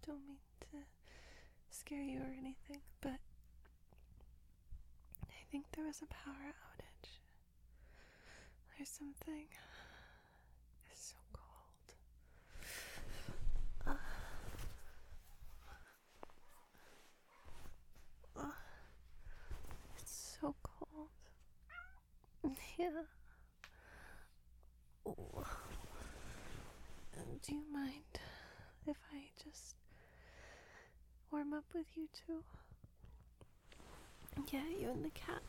don't mean to scare you or anything, but I think there was a power outage. There's something. It's so cold. It's so cold. Yeah. Ooh. Do you mind if I just warm up with you two? Yeah, you and the cat.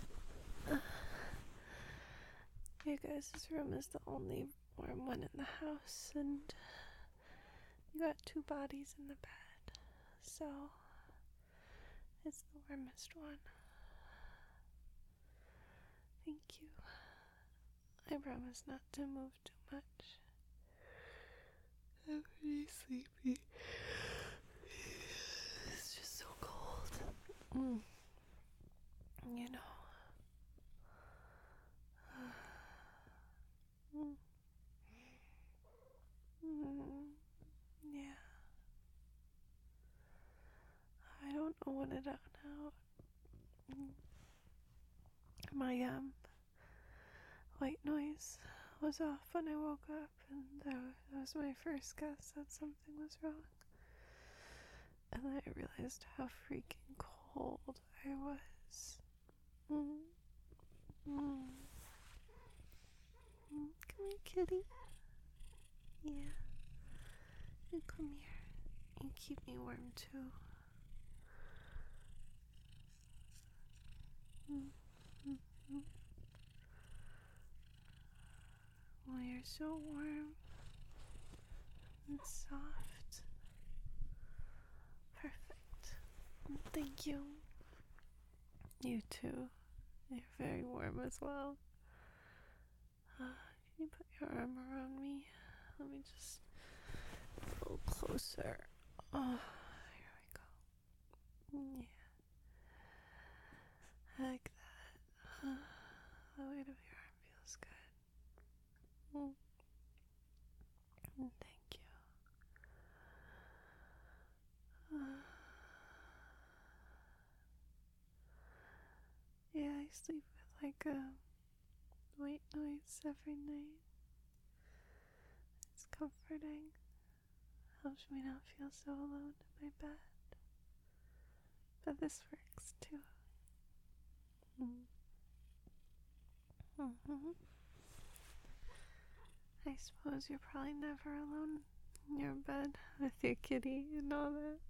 Your guys' room is the only warm one in the house, and you got 2 bodies in the bed, so it's the warmest one. Thank you. I promise not to move too much. I'm pretty sleepy. It's just so cold. You know. Yeah. I don't know what it out now. My white noise was off when I woke up, and that was my first guess that something was wrong. And then I realized how freaking cold I was. Come here, kitty. Yeah. You come here. You keep me warm too. Well, you're so warm and soft. Perfect. Thank you. You too. You're very warm as well. Can you put your arm around me? Let me just go closer. Oh, here we go. Yeah. I like that. The weight of your arm feels good. Thank you. Yeah, I sleep with like a white noise every night. It's comforting. Helps me not feel so alone in my bed. But this works too. I suppose you're probably never alone in your bed with your kitty and all that.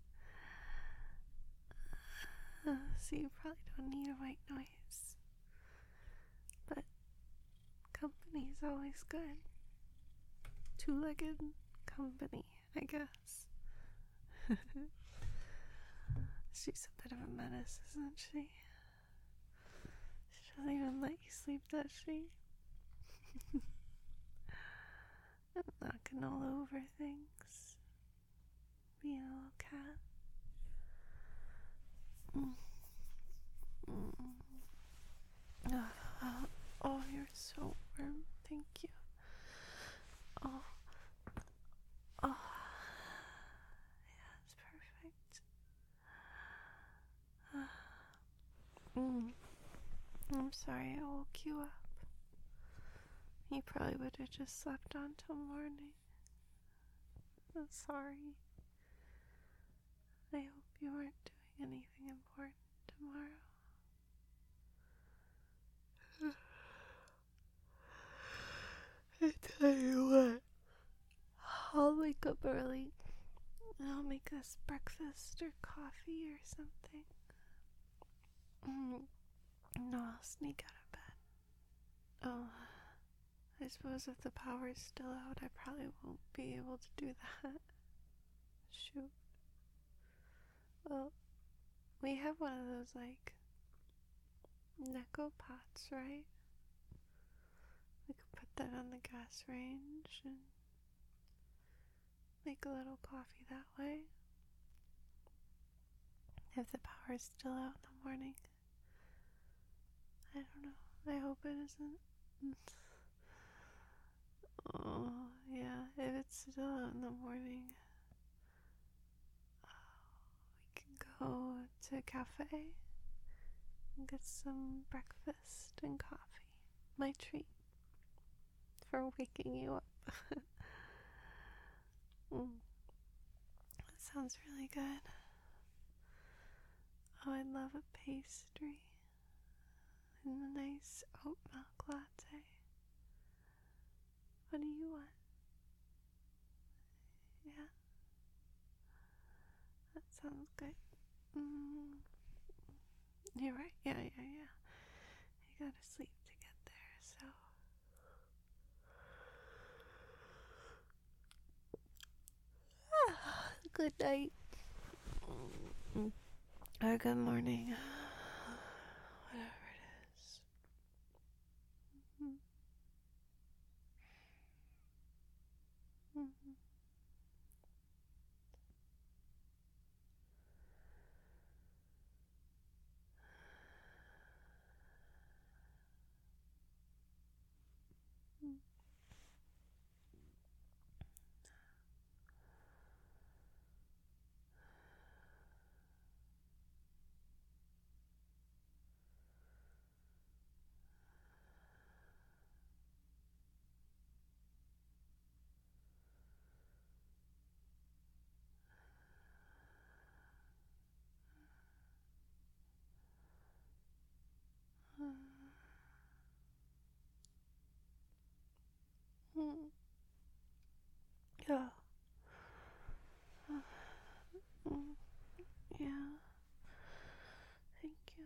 So you probably don't need a white noise. But company's always good. 2-legged company, I guess. She's a bit of a menace, isn't she? She doesn't even let you sleep, does she? I'm knocking all over things. Being a little cat. Oh, you're so warm. Thank you. Oh. Yeah, it's perfect. I'm sorry I woke you up. You probably would have just slept on till morning. I'm sorry. I hope you aren't doing anything important tomorrow. I tell you what, I'll wake up early and I'll make us breakfast or coffee or something. No, I'll sneak out of bed. Oh, I suppose if the power's still out, I probably won't be able to do that. Shoot. Well, we have one of those, like, Necco pots, right? We could put that on the gas range and make a little coffee that way. If the power's still out in the morning. I don't know. I hope it isn't. Oh, yeah. If it's still out in the morning, go to a cafe and get some breakfast and coffee. My treat for waking you up. That sounds really good. Oh, I love a pastry and a nice oat milk latte. What do you want? Yeah, that sounds good. You're right. Yeah. You gotta sleep to get there, so. Good night. Or good morning. Whatever it is. Yeah. Yeah. Thank you.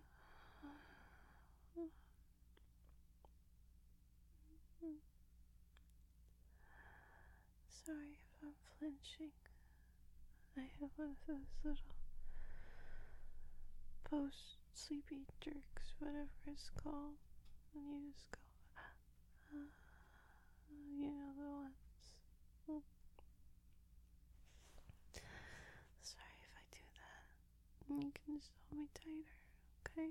Sorry if I'm flinching. I have one of those little post-sleepy jerks, whatever it's called. And you just go, you know the ones. Sorry if I do that. You can just hold me tighter, okay?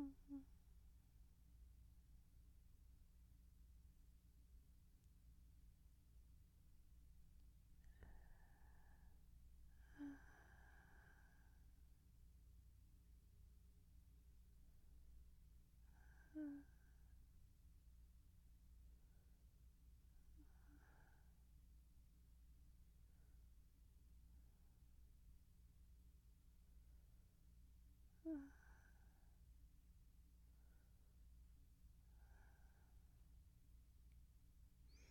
Mhm.